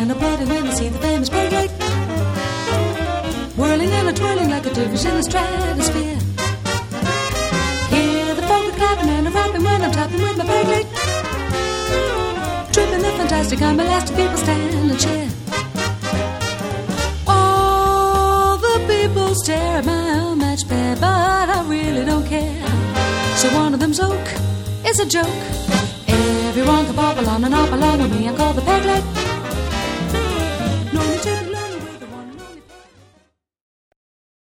and applauding when they see the famous Peg-Leg, whirling and a-twirling like a dervish in the stratosphere. Hear the folk clapping and a-rapping when I'm tapping with my Peg-Leg, tripping the fantastic, I'm elastic, people stand and cheer. All the people stare at my unmatched pair, but I really don't care. So one of them's oak, it's a joke. Everyone can pop along and hop along with me. I'm called the Peg-Leg.